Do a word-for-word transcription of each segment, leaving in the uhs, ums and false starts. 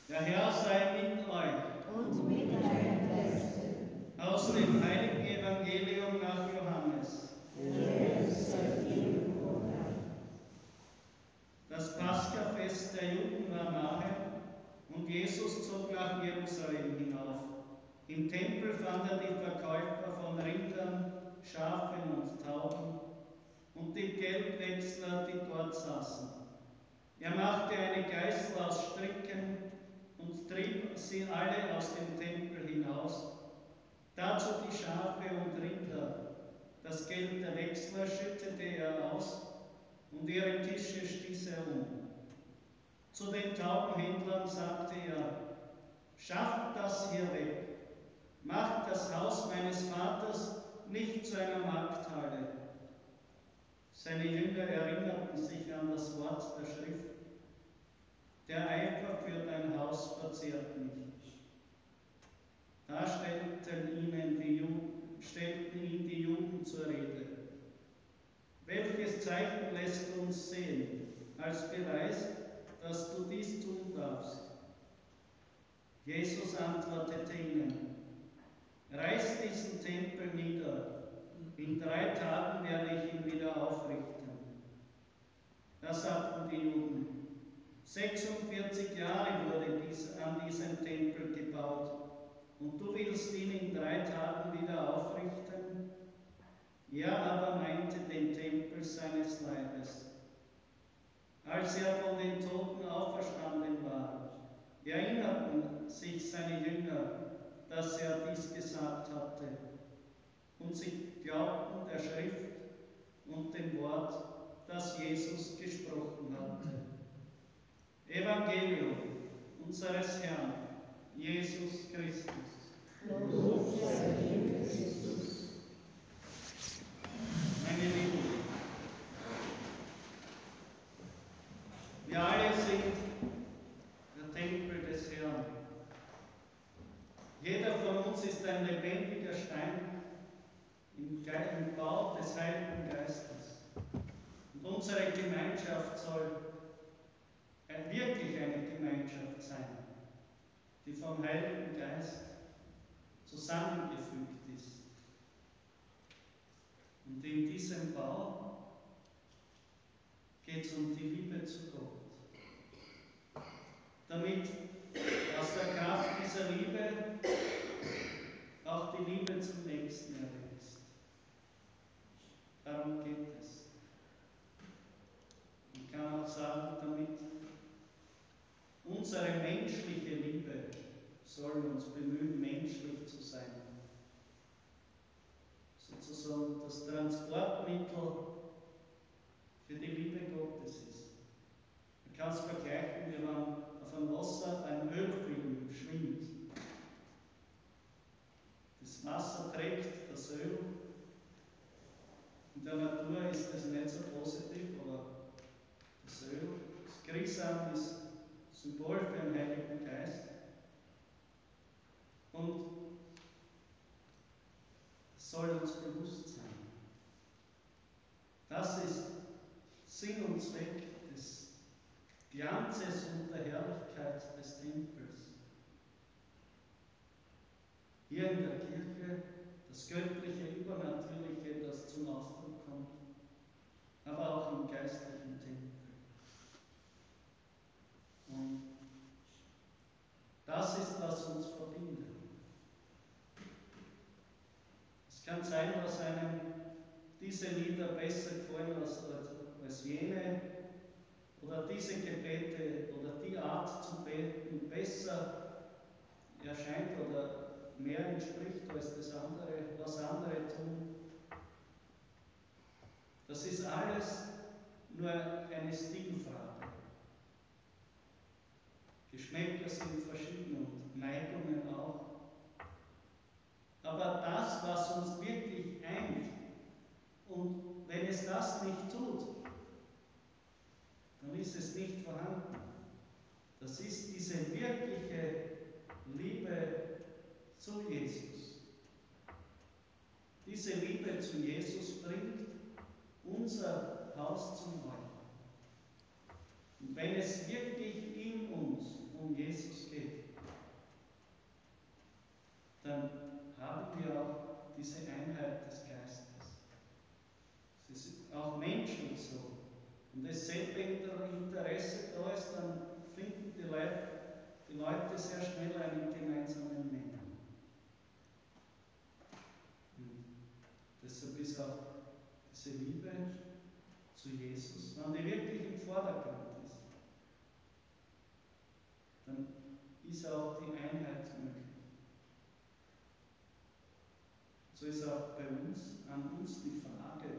Der Herr sei mit euch. Und mit deinem Geiste. Aus dem heiligen Evangelium nach Johannes. Ehre sei dir, o Herr. Das Paschafest der Juden war nahe und Jesus zog nach Jerusalem hinauf. Im Tempel fand er die Verkäufer von Rindern, Schafen und Tauben und die Geldwechsler, die dort saßen. Er machte eine Geißel aus Stricken und trieb sie alle aus dem Tempel hinaus. Dazu die Schafe und Rinder. Das Geld der Wechsler schüttete er aus und ihre Tische stieß er um. Zu den Taubenhändlern sagte er: Schafft das hier weg, macht das Haus meines Vaters nicht zu einer Markthalle. Seine Jünger erinnerten sich an das Wort der Schrift: Der Eifer für dein Haus verzehrt mich. Da stellten, ihnen die Juden, stellten ihn die Juden zur Rede. Welches Zeichen lässt uns sehen, als Beweis, dass du dies tun darfst? Jesus antwortete ihnen: Reißt diesen Tempel nieder, in drei Tagen werde ich ihn wieder aufrichten. Da sagten die Juden: sechsundvierzig Jahre wurde dies, an diesem Tempel gebaut, und du willst ihn in drei Tagen wieder aufrichten? Er aber meinte den Tempel seines Leibes. Als er von den Toten auferstanden war, erinnerten sich seine Jünger, dass er dies gesagt hatte, und sie glaubten der Schrift und dem Wort, das Jesus gesprochen hatte. Evangelium unseres Herrn Jesus Christus. Lob sei dir, Christus. Meine Lieben, wir alle sind der Tempel des Herrn. Jeder von uns ist ein lebendiger Stein im Bau des Heiligen Geistes. Und unsere Gemeinschaft soll wirklich eine Gemeinschaft sein, die vom Heiligen Geist zusammengefügt ist. Und in diesem Bau geht es um die Liebe zu Gott. Damit aus der Kraft dieser Liebe auch die Liebe zum Nächsten erwächst. Darum geht es. Man kann auch sagen, damit unsere menschliche Liebe soll uns bemühen, menschlich zu sein. Sozusagen das Transportmittel für die Liebe Gottes ist. Man kann es vergleichen, wie man auf einem Wasser ein Ölfilm schwimmt. Das Wasser trägt das Öl. In der Natur ist das nicht so positiv, aber das Öl, das Chrisam ist Symbol für den Heiligen Geist. Und es soll uns bewusst sein. Das ist Sinn und Zweck des Glanzes und der Herrlichkeit des Tempels. Hier in der Kirche das göttliche, übernatürliche, das zum Ausdruck kommt, aber auch im geistlichen Tempel. Und das ist, was uns verbindet. Es kann sein, dass einem diese Lieder besser gefallen als, als jene, oder diese Gebete oder die Art zu beten besser erscheint oder mehr entspricht als das andere, was andere tun. Das ist alles nur eine Stilfrage. Geschmäcker sind verschieden und Neigungen auch. Aber das, was uns wirklich eint, und wenn es das nicht tut, dann ist es nicht vorhanden. Das ist diese wirkliche Liebe zu Jesus. Diese Liebe zu Jesus bringt unser Haus zum Leuchten. Und wenn es wirklich in uns um Jesus geht, sehr schnell einen gemeinsamen Nenner. Und deshalb ist auch diese Liebe zu Jesus, wenn die wirklich im Vordergrund ist, dann ist auch die Einheit möglich. So ist auch bei uns, an uns die Frage,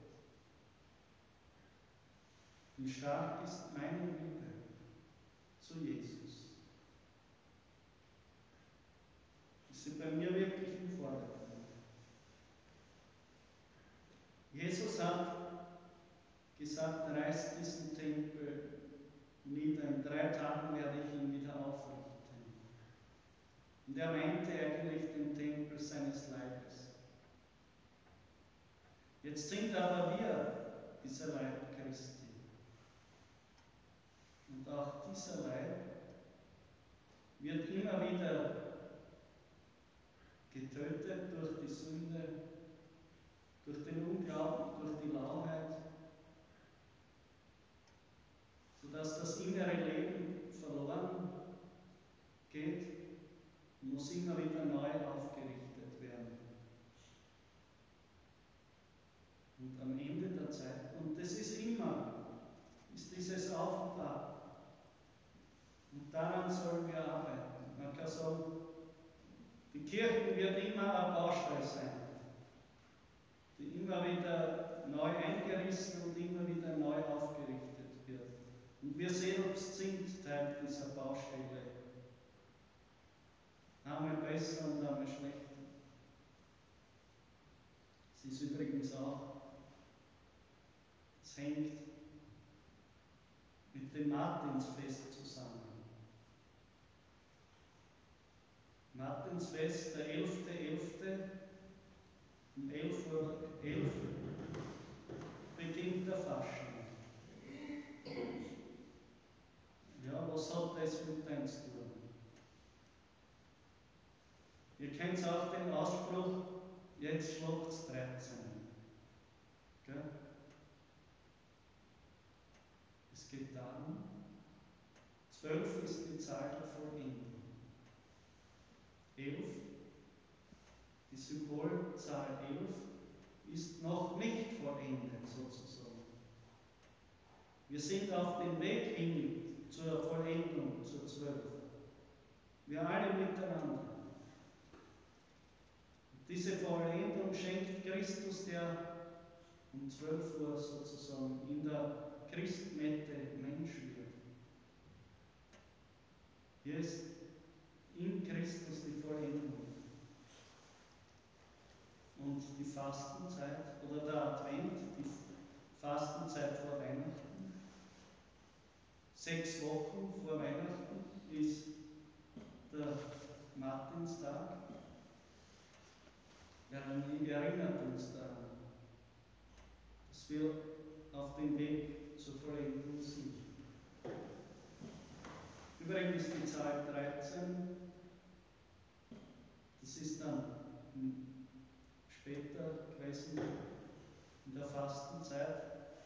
wie stark ist meine Liebe zu Jesus? Ist sie bei mir wirklich im Vordergrund? Jesus hat gesagt, reißt diesen Tempel nieder, in drei Tagen werde ich ihn wieder aufrichten. Und er meinte eigentlich den Tempel seines Leibes. Jetzt sind aber wir dieser Leib Christi. Und auch dieser Leib wird immer wieder getötet durch die Sünde, durch den Unglauben, durch die Lauheit, sodass das innere Leben verloren geht und muss immer wieder neu aufgerichtet werden. Und am Ende der Zeit, und das ist immer, ist dieses Auf und Ab. Und daran sollen wir arbeiten. Man kann sagen, die Kirche wird immer ein Baustein sein, die immer wieder neu eingerissen und immer wieder neu aufgerichtet wird. Und wir selbst sind Teil dieser Baustelle. Einmal besser und einmal schlechter. Es ist übrigens auch, es hängt mit dem Martinsfest zusammen. Martinsfest, der elfte elfte um elf Uhr elf beginnt der Fasching. Ja, was hat das mit deinem zu tun? Ihr kennt auch den Ausspruch, jetzt schlagt's dreizehn. Gell? Es geht darum, zwölf ist die Zahl der Vollendung. elf, die Symbolzahl elf, ist noch nicht vollendet sozusagen. Wir sind auf dem Weg hin zur Vollendung, zur zwölf. Wir alle miteinander. Diese Vollendung schenkt Christus, der um zwölf Uhr sozusagen in der Christmette Mensch wird. Hier ist in Christus die Vollendung. Und die Fastenzeit oder der Advent, die Fastenzeit vor Weihnachten, sechs Wochen vor Weihnachten ist der Martinstag. Er erinnert uns daran, dass wir auf dem Weg zur Vollendung sind. Übrigens die Zahl dreizehn, das ist dann später gewesen in der Fastenzeit.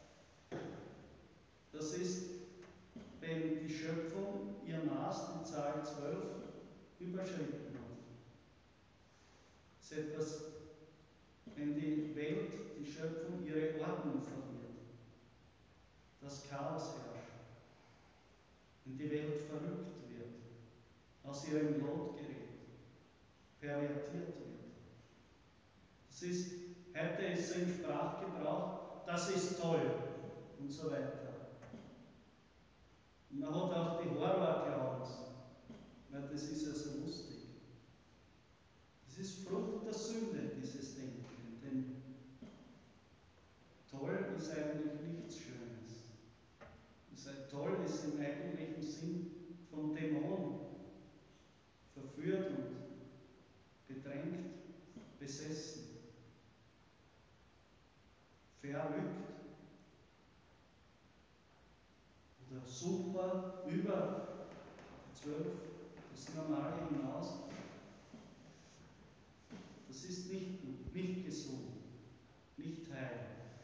Das ist, wenn die Schöpfung ihr Maß, die Zahl zwölf, überschritten hat. Das ist etwas, wenn die Welt, die Schöpfung ihre Ordnung verliert, das Chaos herrscht, wenn die Welt verrückt wird, aus ihrem Lot gerät, pervertiert wird. Das ist, heute ist im Sprachgebrauch, das ist toll und so weiter. Und man hat auch die Horror-Clowns, weil das ist ja so lustig. Das ist Frucht der Sünde, dieses Denken, denn toll ist eigentlich nichts Schönes. Das toll ist im eigentlichen Sinn vom Dämon verführt und bedrängt, besessen, verrückt oder super über die zwölf, das Normale hinaus. Das ist nicht gut, nicht gesund, nicht heil.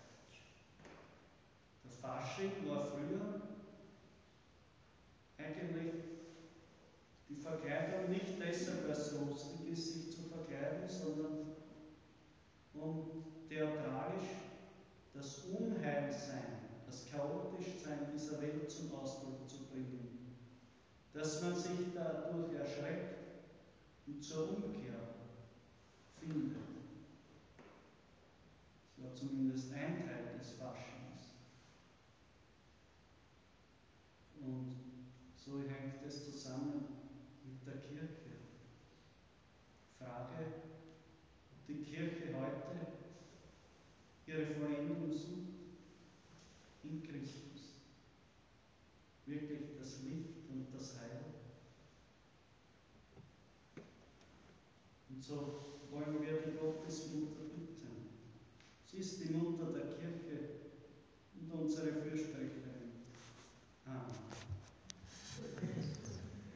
Der Fasching war früher eigentlich die Die Verkleidung nicht deshalb, weil es lustig ist, sich zu verkleiden, sondern um theatralisch das Unheilsein, das Chaotischsein dieser Welt zum Ausdruck zu bringen. Dass man sich dadurch erschreckt und zur Umkehr findet. Das war zumindest ein Teil des Faschings. Und so hängt es zusammen mit der Kirche. Frage, ob die Kirche heute ihre Vollendung sucht in Christus. Wirklich das Licht und das Heil. Und so wollen wir die Gottesmutter bitten. Sie ist die Mutter der Kirche und unsere Fürsprecherin.